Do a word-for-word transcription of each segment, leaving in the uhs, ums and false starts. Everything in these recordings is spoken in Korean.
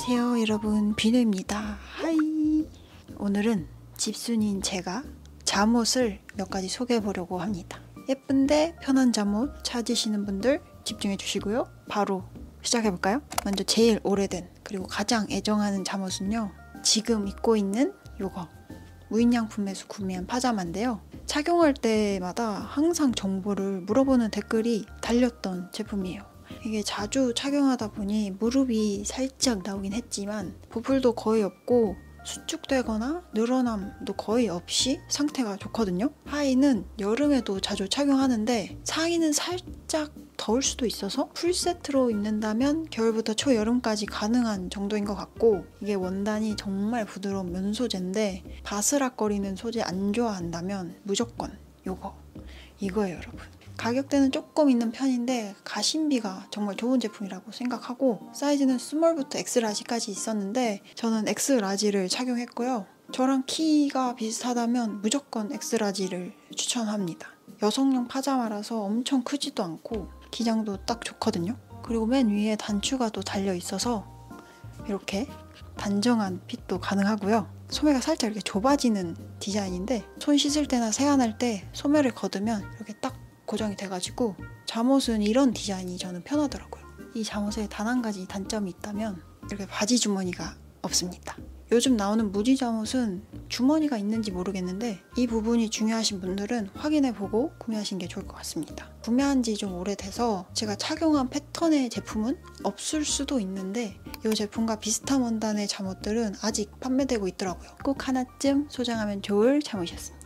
안녕하세요 여러분, 비누입니다. 하이. 오늘은 집순이인 제가 잠옷을 몇 가지 소개해 보려고 합니다. 예쁜데 편한 잠옷 찾으시는 분들 집중해 주시고요. 바로 시작해 볼까요? 먼저 제일 오래된 그리고 가장 애정하는 잠옷은요, 지금 입고 있는 요거 무인양품에서 구매한 파자마인데요. 착용할 때마다 항상 정보를 물어보는 댓글이 달렸던 제품이에요. 이게 자주 착용하다 보니 무릎이 살짝 나오긴 했지만 보풀도 거의 없고 수축되거나 늘어남도 거의 없이 상태가 좋거든요. 하의는 여름에도 자주 착용하는데 상의는 살짝 더울 수도 있어서 풀세트로 입는다면 겨울부터 초여름까지 가능한 정도인 것 같고, 이게 원단이 정말 부드러운 면 소재인데 바스락거리는 소재 안 좋아한다면 무조건 요거 이거예요 여러분. 가격대는 조금 있는 편인데 가심비가 정말 좋은 제품이라고 생각하고, 사이즈는 스몰부터 엑스라지까지 있었는데 저는 엑스라지를 착용했고요. 저랑 키가 비슷하다면 무조건 엑스라지를 추천합니다. 여성용 파자마라서 엄청 크지도 않고 기장도 딱 좋거든요. 그리고 맨 위에 단추가 또 달려 있어서 이렇게 단정한 핏도 가능하고요. 소매가 살짝 이렇게 좁아지는 디자인인데 손 씻을 때나 세안할 때 소매를 걷으면 이렇게 딱 고정이 돼가지고 잠옷은 이런 디자인이 저는 편하더라고요. 이 잠옷에 단 한 가지 단점이 있다면 이렇게 바지 주머니가 없습니다. 요즘 나오는 무지 잠옷은 주머니가 있는지 모르겠는데 이 부분이 중요하신 분들은 확인해보고 구매하시는 게 좋을 것 같습니다. 구매한 지 좀 오래돼서 제가 착용한 패턴의 제품은 없을 수도 있는데 이 제품과 비슷한 원단의 잠옷들은 아직 판매되고 있더라고요. 꼭 하나쯤 소장하면 좋을 잠옷이었습니다.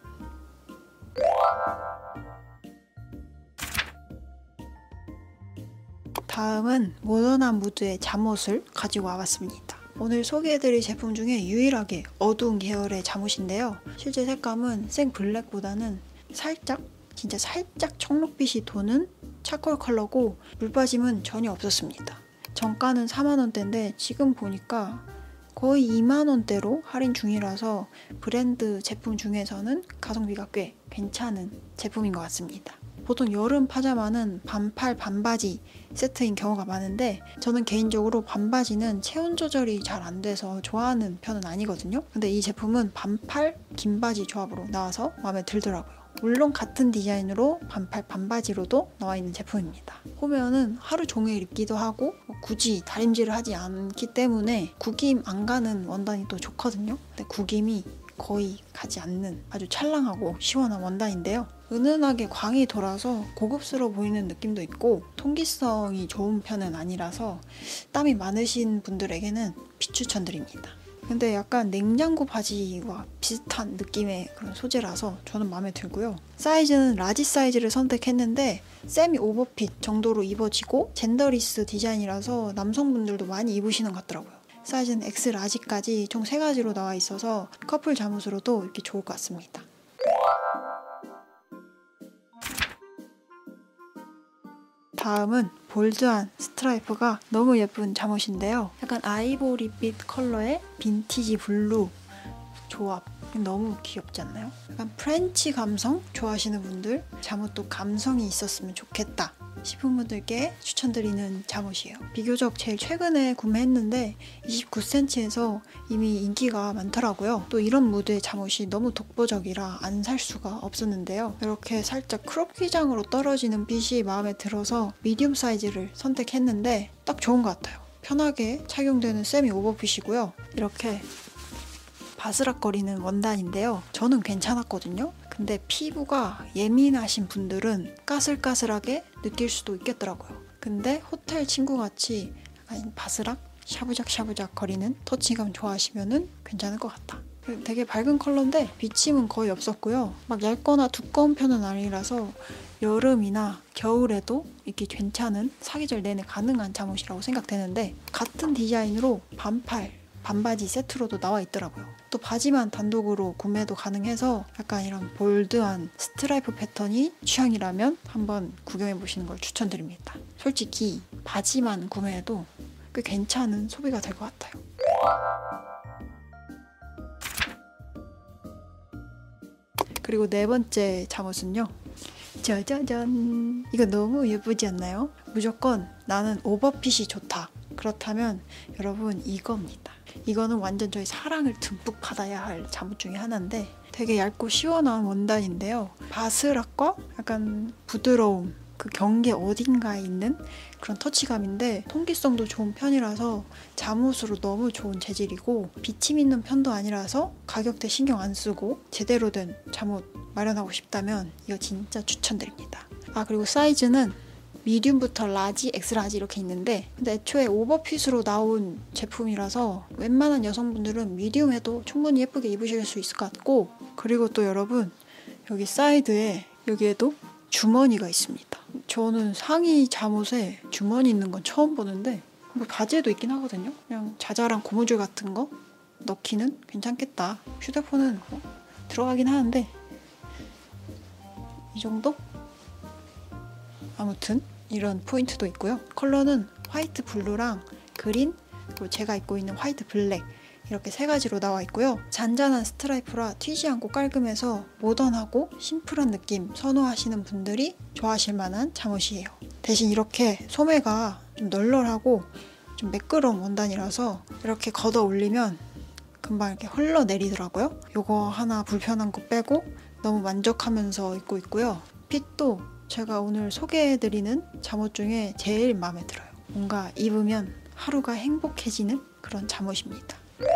다음은 모던한 무드의 잠옷을 가지고 와봤습니다. 오늘 소개해드릴 제품 중에 유일하게 어두운 계열의 잠옷인데요. 실제 색감은 생 블랙보다는 살짝, 진짜 살짝 청록빛이 도는 차콜 컬러고 물빠짐은 전혀 없었습니다. 정가는 사만 원대인데 지금 보니까 거의 이만 원대로 할인 중이라서 브랜드 제품 중에서는 가성비가 꽤 괜찮은 제품인 것 같습니다. 보통 여름 파자마는 반팔 반바지 세트인 경우가 많은데 저는 개인적으로 반바지는 체온 조절이 잘 안 돼서 좋아하는 편은 아니거든요. 근데 이 제품은 반팔 긴바지 조합으로 나와서 마음에 들더라고요. 물론 같은 디자인으로 반팔 반바지로도 나와 있는 제품입니다. 보면은 하루 종일 입기도 하고 굳이 다림질을 하지 않기 때문에 구김 안 가는 원단이 또 좋거든요. 근데 구김이 거의 가지 않는 아주 찰랑하고 시원한 원단인데요. 은은하게 광이 돌아서 고급스러워 보이는 느낌도 있고 통기성이 좋은 편은 아니라서 땀이 많으신 분들에게는 비추천드립니다. 근데 약간 냉장고 바지와 비슷한 느낌의 그런 소재라서 저는 마음에 들고요. 사이즈는 라지 사이즈를 선택했는데 세미 오버핏 정도로 입어지고 젠더리스 디자인이라서 남성분들도 많이 입으시는 것 같더라고요. 사이즈는 엑스라지까지 총 세 가지로 나와 있어서 커플 잠옷으로도 입기 좋을 것 같습니다. 다음은 볼드한 스트라이프가 너무 예쁜 잠옷인데요. 약간 아이보리빛 컬러의 빈티지 블루 조합 너무 귀엽지 않나요? 약간 프렌치 감성 좋아하시는 분들, 잠옷도 감성이 있었으면 좋겠다 싶은 분들께 추천드리는 잠옷이에요. 비교적 제일 최근에 구매했는데 이십구 센티미터에서 이미 인기가 많더라고요. 또 이런 무드의 잠옷이 너무 독보적이라 안 살 수가 없었는데요. 이렇게 살짝 크롭 기장으로 떨어지는 핏이 마음에 들어서 미디움 사이즈를 선택했는데 딱 좋은 것 같아요. 편하게 착용되는 세미 오버핏이고요. 이렇게 바스락거리는 원단인데요. 저는 괜찮았거든요. 근데 피부가 예민하신 분들은 까슬까슬하게 느낄 수도 있겠더라고요. 근데 호텔 친구같이 약간 바스락, 샤브작 샤브작 거리는 터치감 좋아하시면 괜찮을 것 같다. 되게 밝은 컬러인데 비침은 거의 없었고요. 막 얇거나 두꺼운 편은 아니라서 여름이나 겨울에도 입기 괜찮은 사계절 내내 가능한 잠옷이라고 생각되는데 같은 디자인으로 반팔, 반바지 세트로도 나와 있더라고요. 또 바지만 단독으로 구매도 가능해서 약간 이런 볼드한 스트라이프 패턴이 취향이라면 한번 구경해보시는 걸 추천드립니다. 솔직히 바지만 구매해도 꽤 괜찮은 소비가 될 것 같아요. 그리고 네 번째 잠옷은요. 짜자잔! 이거 너무 예쁘지 않나요? 무조건 나는 오버핏이 좋다. 그렇다면 여러분 이겁니다. 이거는 완전 저희 사랑을 듬뿍 받아야 할 잠옷 중에 하나인데 되게 얇고 시원한 원단인데요. 바스락과 약간 부드러움, 그 경계 어딘가에 있는 그런 터치감인데 통기성도 좋은 편이라서 잠옷으로 너무 좋은 재질이고 비침 있는 편도 아니라서 가격대 신경 안 쓰고 제대로 된 잠옷 마련하고 싶다면 이거 진짜 추천드립니다. 아, 그리고 사이즈는 미디움부터 라지, 엑스라지 이렇게 있는데 근데 애초에 오버핏으로 나온 제품이라서 웬만한 여성분들은 미디움 해도 충분히 예쁘게 입으실 수 있을 것 같고, 그리고 또 여러분 여기 사이드에 여기에도 주머니가 있습니다. 저는 상의 잠옷에 주머니 있는 건 처음 보는데 뭐 바지에도 있긴 하거든요. 그냥 자잘한 고무줄 같은 거 넣기는 괜찮겠다. 휴대폰은 뭐 들어가긴 하는데 이 정도? 아무튼 이런 포인트도 있고요. 컬러는 화이트 블루랑 그린, 그리고 제가 입고 있는 화이트 블랙 이렇게 세 가지로 나와 있고요. 잔잔한 스트라이프라 튀지 않고 깔끔해서 모던하고 심플한 느낌 선호하시는 분들이 좋아하실 만한 잠옷이에요. 대신 이렇게 소매가 좀 널널하고 좀 매끄러운 원단이라서 이렇게 걷어 올리면 금방 이렇게 흘러내리더라고요. 요거 하나 불편한 거 빼고 너무 만족하면서 입고 있고요. 핏도 제가 오늘 소개해드리는 잠옷 중에 제일 마음에 들어요. 뭔가 입으면 하루가 행복해지는 그런 잠옷입니다.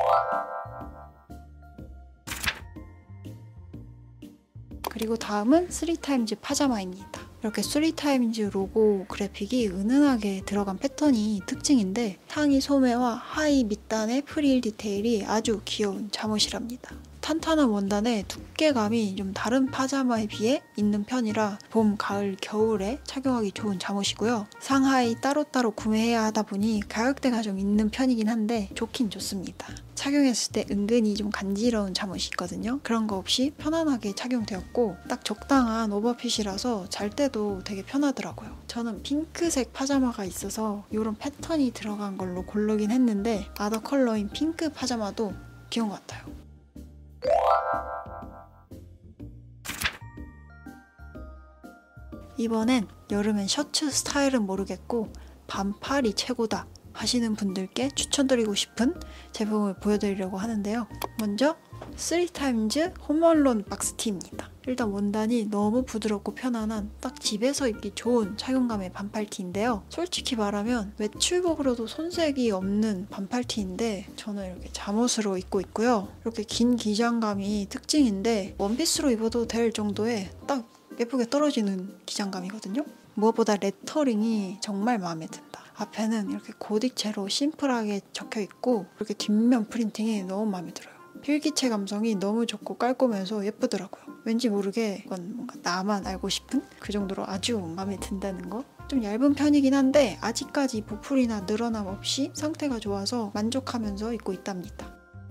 그리고 다음은 쓰리타임즈 파자마입니다. 이렇게 쓰리타임즈 로고 그래픽이 은은하게 들어간 패턴이 특징인데 상의 소매와 하의 밑단의 프릴 디테일이 아주 귀여운 잠옷이랍니다. 탄탄한 원단에 두께감이 좀 다른 파자마에 비해 있는 편이라 봄, 가을, 겨울에 착용하기 좋은 잠옷이고요. 상하이 따로따로 구매해야 하다 보니 가격대가 좀 있는 편이긴 한데 좋긴 좋습니다. 착용했을 때 은근히 좀 간지러운 잠옷이 있거든요. 그런 거 없이 편안하게 착용되었고 딱 적당한 오버핏이라서 잘 때도 되게 편하더라고요. 저는 핑크색 파자마가 있어서 이런 패턴이 들어간 걸로 고르긴 했는데 아더 컬러인 핑크 파자마도 귀여운 것 같아요. 이번엔 여름엔 셔츠 스타일은 모르겠고 반팔이 최고다 하시는 분들께 추천드리고 싶은 제품을 보여드리려고 하는데요. 먼저 쓰리타임즈 홈얼론 박스티입니다. 일단 원단이 너무 부드럽고 편안한 딱 집에서 입기 좋은 착용감의 반팔티인데요. 솔직히 말하면 외출복으로도 손색이 없는 반팔티인데 저는 이렇게 잠옷으로 입고 있고요. 이렇게 긴 기장감이 특징인데 원피스로 입어도 될 정도의 딱 예쁘게 떨어지는 기장감이거든요. 무엇보다 레터링이 정말 마음에 든다. 앞에는 이렇게 고딕체로 심플하게 적혀있고 이렇게 뒷면 프린팅이 너무 마음에 들어요. 필기체 감성이 너무 좋고 깔끔해서 예쁘더라고요. 왠지 모르게 이건 뭔가 나만 알고 싶은 그 정도로 아주 마음에 든다는 거. 좀 얇은 편이긴 한데 아직까지 보풀이나 늘어남 없이 상태가 좋아서 만족하면서 입고 있답니다.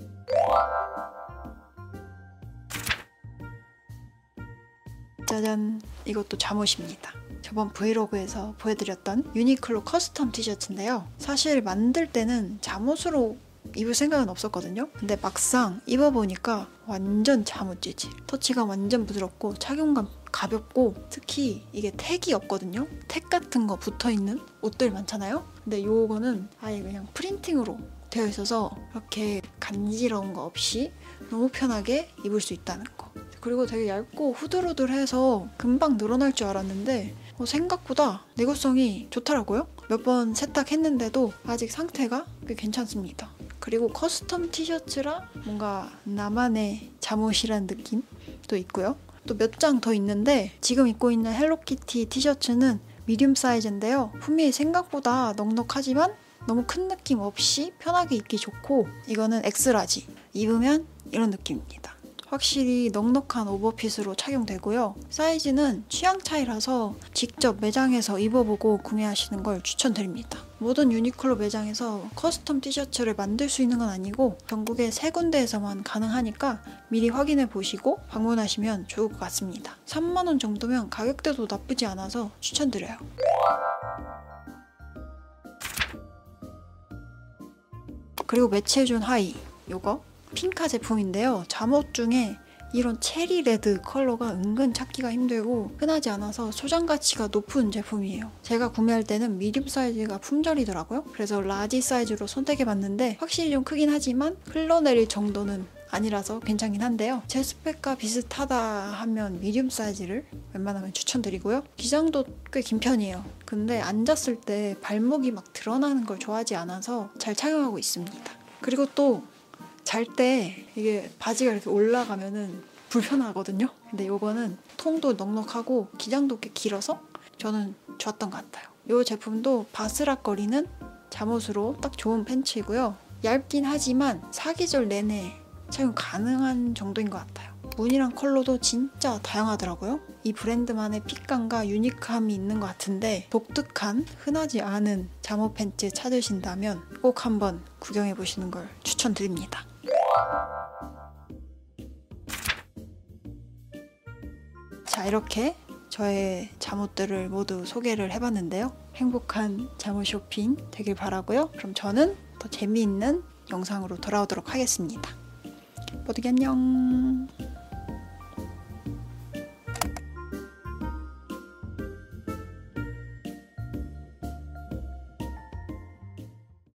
짜잔! 이것도 잠옷입니다. 저번 브이로그에서 보여드렸던 유니클로 커스텀 티셔츠인데요. 사실 만들 때는 잠옷으로 입을 생각은 없었거든요. 근데 막상 입어보니까 완전 잠옷 재질. 터치감 완전 부드럽고 착용감 가볍고 특히 이게 택이 없거든요. 택 같은 거 붙어있는 옷들 많잖아요. 근데 요거는 아예 그냥 프린팅으로 되어 있어서 이렇게 간지러운 거 없이 너무 편하게 입을 수 있다는 거. 그리고 되게 얇고 후들후들해서 금방 늘어날 줄 알았는데 어, 생각보다 내구성이 좋더라고요. 몇 번 세탁했는데도 아직 상태가 꽤 괜찮습니다. 그리고 커스텀 티셔츠라 뭔가 나만의 잠옷이란 느낌도 있고요. 또 몇 장 더 있는데 지금 입고 있는 헬로키티 티셔츠는 미디움 사이즈인데요. 품이 생각보다 넉넉하지만 너무 큰 느낌 없이 편하게 입기 좋고 이거는 엑스라지. 입으면 이런 느낌입니다. 확실히 넉넉한 오버핏으로 착용되고요. 사이즈는 취향 차이라서 직접 매장에서 입어보고 구매하시는 걸 추천드립니다. 모든 유니클로 매장에서 커스텀 티셔츠를 만들 수 있는 건 아니고 전국에 세 군데에서만 가능하니까 미리 확인해 보시고 방문하시면 좋을 것 같습니다. 삼만 원 정도면 가격대도 나쁘지 않아서 추천드려요. 그리고 매치해준 하의, 요거 핑카 제품인데요. 잠옷 중에 이런 체리 레드 컬러가 은근 찾기가 힘들고 흔하지 않아서 소장 가치가 높은 제품이에요. 제가 구매할 때는 미디움 사이즈가 품절이더라고요. 그래서 라지 사이즈로 선택해봤는데 확실히 좀 크긴 하지만 흘러내릴 정도는 아니라서 괜찮긴 한데요. 제 스펙과 비슷하다 하면 미디움 사이즈를 웬만하면 추천드리고요. 기장도 꽤 긴 편이에요. 근데 앉았을 때 발목이 막 드러나는 걸 좋아하지 않아서 잘 착용하고 있습니다. 그리고 또 잘 때 이게 바지가 이렇게 올라가면은 불편하거든요. 근데 이거는 통도 넉넉하고 기장도 꽤 길어서 저는 좋았던 것 같아요. 이 제품도 바스락거리는 잠옷으로 딱 좋은 팬츠이고요. 얇긴 하지만 사계절 내내 착용 가능한 정도인 것 같아요. 무늬랑 컬러도 진짜 다양하더라고요. 이 브랜드만의 핏감과 유니크함이 있는 것 같은데 독특한 흔하지 않은 잠옷 팬츠 찾으신다면 꼭 한번 구경해보시는 걸 추천드립니다. 자, 이렇게 저의 잠옷들을 모두 소개를 해봤는데요. 행복한 잠옷 쇼핑 되길 바라고요. 그럼 저는 더 재미있는 영상으로 돌아오도록 하겠습니다. 모두기 안녕.